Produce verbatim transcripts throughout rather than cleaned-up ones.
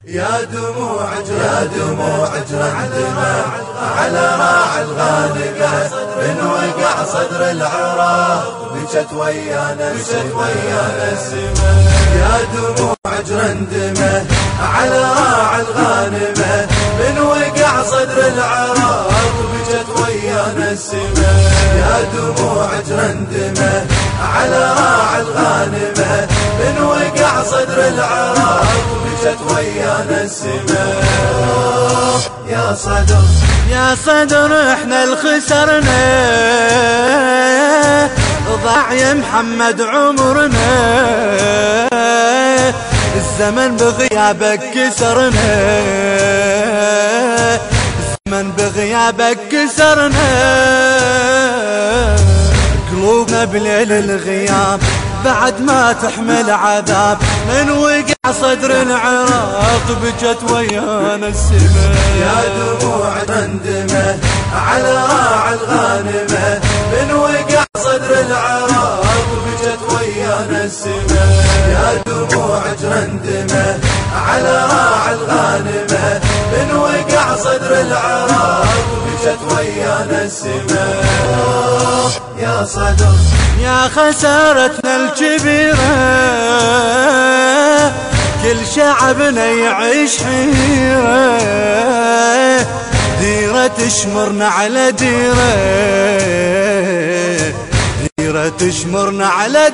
يا دموع يا دموع عندما على راعي الغانمة من وقع صدر العراق بكت ويانا بكت ويانا السماء. يا دموع عندما على راعي الغانمة من وقع صدر العراق بكت ويانا السماء. يا دموع عندما على راعي الغانمة من وقع صدر العراق بكت ويانا السماء. يا صدر يا صدر احنا الخسرنا ضاع يا محمد عمرنا، الزمن بغيابك كسرنا، الزمن بغيابك كسرنا، قلوبنا بليل الغياب بعد ما تحمل عذاب من وقع صدر العراق بكت ويانا السماء. يا دموع عندما على راعي الغانمة من وقع صدر العراق بكت ويانا السماء. يا دموع عندما على راعي الغانمة من وقع صدر العراق بكت ويانا السماء. يا صدر يا خسارتنا الكبيرة كل شعبنا يعيش حيرة، ديرة تشمرنا على ديرة، ديرة تشمرنا على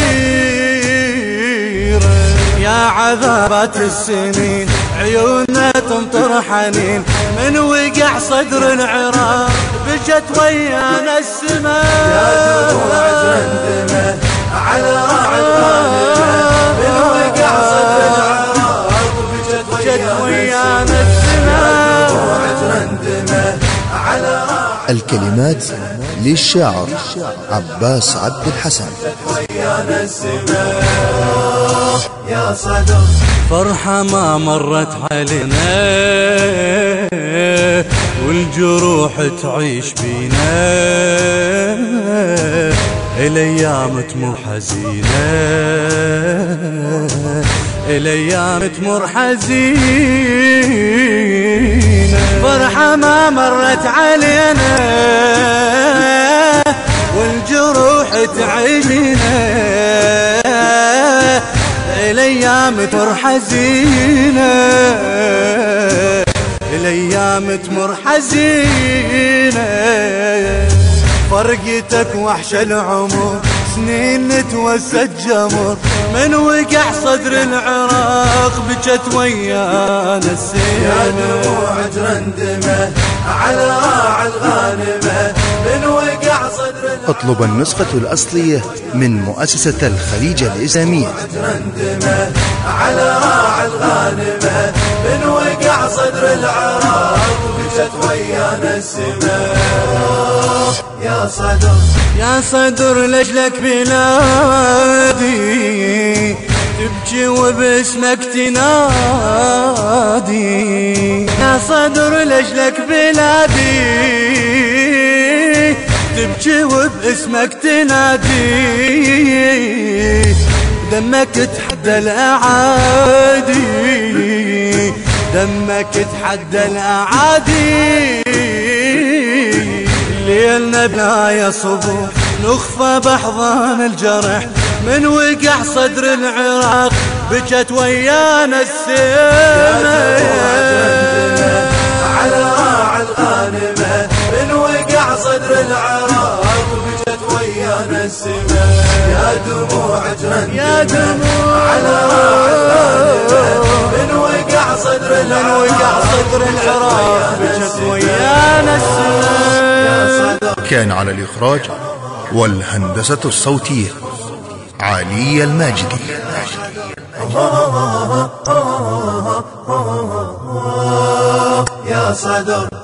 ديرة. يا عذابات السنين عيوننا تمطر حنين من وقع صدر العراق بكت ويانا السماء. يا دموع عندما على راعي الغانمة من وقع صدر العراق بكت ويانا السماء. يا دموع عندما على راعي الكلمات للشاعر عباس عبد الحسن. ويانا السماء. يا صدر فرحة ما مرت علينا والجروح تعيش بينا، الايام تمر حزينة، الايام تمر حزينة. فرحة ما مرت علينا والجروح تعيش بينا، الايام تمر حزينة، الايام تمر حزينة. فرقتك وحش العمر سنين نتوسى الجمر من وقع صدر العراق بكت ويانا السماء. يا دموع عندما على راعي الغانمة من وقع صدر العراق. اطلب النسخة الأصلية من مؤسسة الخليج الإسلامية. عندما على راعي الغانمة من وقع صدر العراق بكت ويانا السماء. يا صدر يا صدر لجلك بلادي تبكي وباسمك تنادي، يا صدر لجلك بلادي تبكي وباسمك تنادي، دمك تحدى الأعادي، دمك تحدى الأعادي. ليلنا بنايا صبوح نخفى بأحضان الجرح من وقع صدر العراق بكت ويانا السماء. على راعي الغانمة من وقع صدر العراق بكت ويانا السماء. يا دموع يا دموع على راعي الغانمة من وقع صدر العراق بكت ويانا السماء. كان على الإخراج والهندسة الصوتية علي الماجدي. يا صدر